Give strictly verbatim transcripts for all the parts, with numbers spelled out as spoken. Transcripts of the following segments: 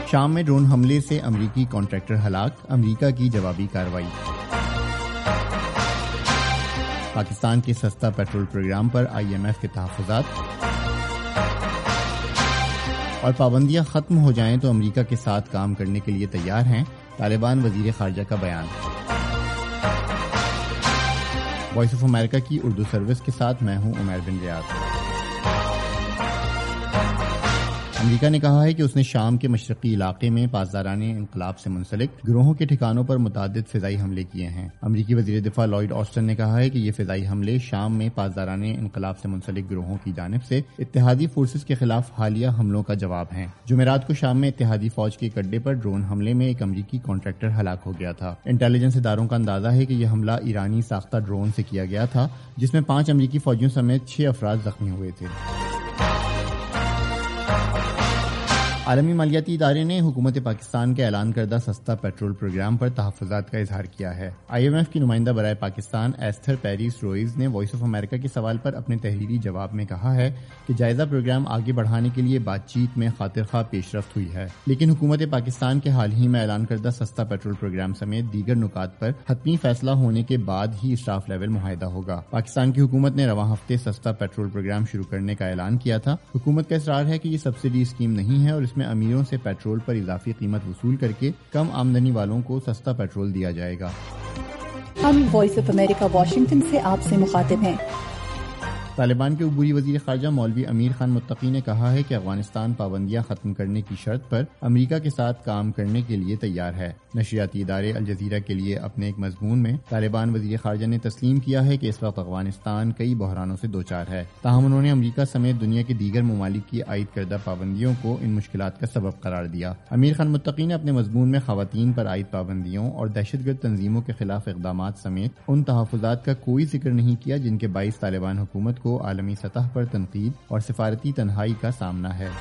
شام میں ڈرون حملے سے امریکی کانٹریکٹر ہلاک، امریکہ کی جوابی کارروائی۔ پاکستان کے سستا پیٹرول پروگرام پر آئی ایم ایف کے تحفظات، اور پابندیاں ختم ہو جائیں تو امریکہ کے ساتھ کام کرنے کے لیے تیار ہیں، طالبان وزیر خارجہ کا بیان۔ وائس آف امریکہ کی اردو سروس کے ساتھ میں ہوں عمیر بن ریاض۔ امریکہ نے کہا ہے کہ اس نے شام کے مشرقی علاقے میں پاسداران انقلاب سے منسلک گروہوں کے ٹھکانوں پر متعدد فضائی حملے کیے ہیں۔ امریکی وزیر دفاع لائیڈ آسٹن نے کہا ہے کہ یہ فضائی حملے شام میں پاسداران انقلاب سے منسلک گروہوں کی جانب سے اتحادی فورسز کے خلاف حالیہ حملوں کا جواب ہیں۔ جمعرات کو شام میں اتحادی فوج کے ایک اڈے پر ڈرون حملے میں ایک امریکی کانٹریکٹر ہلاک ہو گیا تھا۔ انٹیلیجنس اداروں کا اندازہ ہے کہ یہ حملہ ایرانی ساختہ ڈرون سے کیا گیا تھا، جس میں پانچ امریکی فوجیوں سمیت چھ افراد زخمی ہوئے تھے۔ عالمی مالیاتی ادارے نے حکومت پاکستان کے اعلان کردہ سستا پیٹرول پروگرام پر تحفظات کا اظہار کیا ہے۔ آئی ایم ایف کی نمائندہ برائے پاکستان ایستھر پیریس روئز نے وائس آف امریکہ کے سوال پر اپنے تحریری جواب میں کہا ہے کہ جائزہ پروگرام آگے بڑھانے کے لیے بات چیت میں خاطر خواہ پیش رفت ہوئی ہے، لیکن حکومت پاکستان کے حال ہی میں اعلان کردہ سستا پیٹرول پروگرام سمیت دیگر نکات پر حتمی فیصلہ ہونے کے بعد ہی اسٹاف لیول معاہدہ ہوگا۔ پاکستان کی حکومت نے رواں ہفتے سستا پیٹرول پروگرام شروع کرنے کا اعلان کیا تھا۔ حکومت کا اصرار ہے کہ یہ سبسڈی اسکیم نہیں ہے اور اس میں امیروں سے پیٹرول پر اضافی قیمت وصول کر کے کم آمدنی والوں کو سستا پیٹرول دیا جائے گا۔ ہم وائس آف امریکہ واشنگٹن سے آپ سے مخاطب ہیں۔ طالبان کے عبوری وزیر خارجہ مولوی امیر خان متقی نے کہا ہے کہ افغانستان پابندیاں ختم کرنے کی شرط پر امریکہ کے ساتھ کام کرنے کے لیے تیار ہے۔ نشریاتی ادارے الجزیرہ کے لیے اپنے ایک مضمون میں طالبان وزیر خارجہ نے تسلیم کیا ہے کہ اس وقت افغانستان کئی بحرانوں سے دوچار ہے، تاہم انہوں نے امریکہ سمیت دنیا کے دیگر ممالک کی عائد کردہ پابندیوں کو ان مشکلات کا سبب قرار دیا۔ امیر خان متقی نے اپنے مضمون میں خواتین پر عائد پابندیوں اور دہشت گرد تنظیموں کے خلاف اقدامات سمیت ان تحفظات کا کوئی ذکر نہیں کیا جن کے باعث طالبان حکومت کو عالمی سطح پر تنقید اور سفارتی تنہائی کا سامنا ہے۔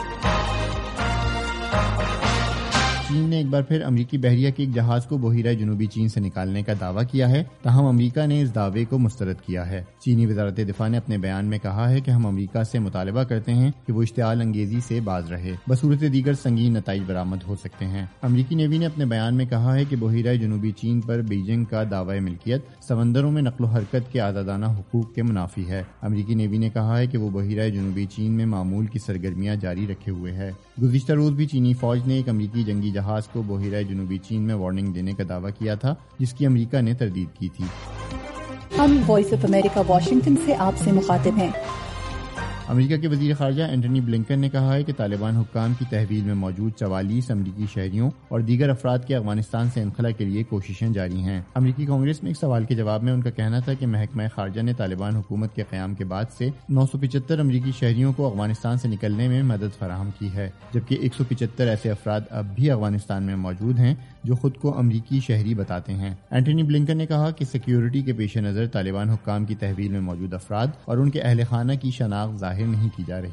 چین نے ایک بار پھر امریکی بحریہ کے ایک جہاز کو بحیرہ جنوبی چین سے نکالنے کا دعویٰ کیا ہے، تاہم امریکہ نے اس دعوے کو مسترد کیا ہے۔ چینی وزارت دفاع نے اپنے بیان میں کہا ہے کہ ہم امریکہ سے مطالبہ کرتے ہیں کہ وہ اشتعال انگیزی سے باز رہے، بصورت دیگر سنگین نتائج برآمد ہو سکتے ہیں۔ امریکی نیوی نے اپنے بیان میں کہا ہے کہ بحیرہ جنوبی چین پر بیجنگ کا دعوی ملکیت سمندروں میں نقل و حرکت کے آزادانہ حقوق کے منافی ہے۔ امریکی نیوی نے کہا ہے کہ وہ بحیرہ جنوبی چین میں معمول کی سرگرمیاں جاری رکھے ہوئے ہے۔ گزشتہ روز بھی چینی فوج نے ایک امریکی جنگی جہاز کو بحیرہ جنوبی چین میں وارننگ دینے کا دعویٰ کیا تھا، جس کی امریکہ نے تردید کی تھی۔ ہم وائس آف امریکہ واشنگٹن سے آپ سے مخاطب ہیں۔ امریکہ کے وزیر خارجہ اینٹنی بلنکن نے کہا ہے کہ طالبان حکام کی تحویل میں موجود چوالیس امریکی شہریوں اور دیگر افراد کے افغانستان سے انخلا کے لیے کوششیں جاری ہیں۔ امریکی کانگریس میں ایک سوال کے جواب میں ان کا کہنا تھا کہ محکمہ خارجہ نے طالبان حکومت کے قیام کے بعد سے نو سو پچہتر امریکی شہریوں کو افغانستان سے نکلنے میں مدد فراہم کی ہے، جبکہ ایک سو پچہتر ایسے افراد اب بھی افغانستان میں موجود ہیں جو خود کو امریکی شہری بتاتے ہیں۔ اینٹنی بلنکن نے کہا کہ سیکیورٹی کے پیش نظر طالبان حکام کی تحویل میں موجود افراد اور ان کے اہل خانہ کی شناخت ظاہر نہیں کی جا رہی۔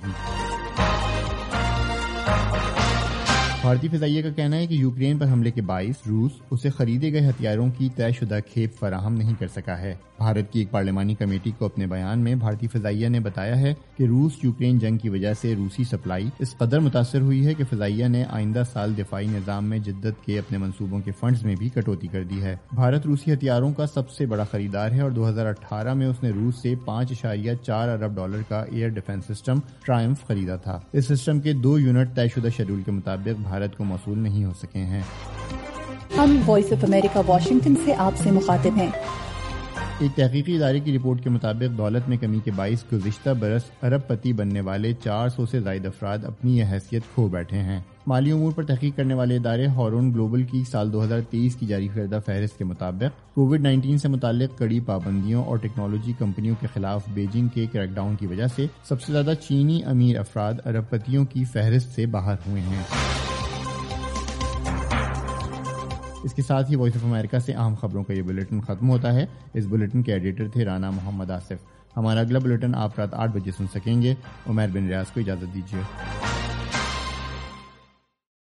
بھارتی فضائیہ کا کہنا ہے کہ یوکرین پر حملے کے باعث روس اسے خریدے گئے ہتھیاروں کی طے شدہ کھیپ فراہم نہیں کر سکا ہے۔ بھارت کی ایک پارلیمانی کمیٹی کو اپنے بیان میں بھارتی فضائیہ نے بتایا ہے کہ روس یوکرین جنگ کی وجہ سے روسی سپلائی اس قدر متاثر ہوئی ہے کہ فضائیہ نے آئندہ سال دفاعی نظام میں جدت کے اپنے منصوبوں کے فنڈز میں بھی کٹوتی کر دی ہے۔ بھارت روسی ہتھیاروں کا سب سے بڑا خریدار ہے اور دو ہزار اٹھارہ میں اس نے روس سے پانچ اشاریہ چار ارب ڈالر کا ایئر ڈیفنس سسٹم ٹرائمف خریدا تھا۔ اس سسٹم کے دو یونٹ طے شدہ شیڈول کے مطابق بھارت کو موصول نہیں ہو سکے ہیں۔ ہم وائس آف امریکہ واشنگٹن سے آپ سے مخاطب ہیں۔ ایک تحقیقی ادارے کی رپورٹ کے مطابق دولت میں کمی کے باعث گزشتہ برس ارب پتی بننے والے چار سو سے زائد افراد اپنی یہ حیثیت کھو بیٹھے ہیں۔ مالی امور پر تحقیق کرنے والے ادارے ہارون گلوبل کی سال دو ہزار تیئیس کی جاری کردہ فہرست کے مطابق کووڈ نائنٹین سے متعلق کڑی پابندیوں اور ٹیکنالوجی کمپنیوں کے خلاف بیجنگ کے کریک ڈاؤن کی وجہ سے سب سے زیادہ چینی امیر افراد ارب پتیوں کی فہرست سے باہر ہوئے ہیں۔ اس کے ساتھ ہی وائس آف امریکہ سے اہم خبروں کا یہ بلیٹن ختم ہوتا ہے۔ اس بلیٹن کے ایڈیٹر تھے رانا محمد آصف۔ ہمارا اگلا بلیٹن آپ رات آٹھ بجے سن سکیں گے۔ عمیر بن ریاض کو اجازت دیجیے۔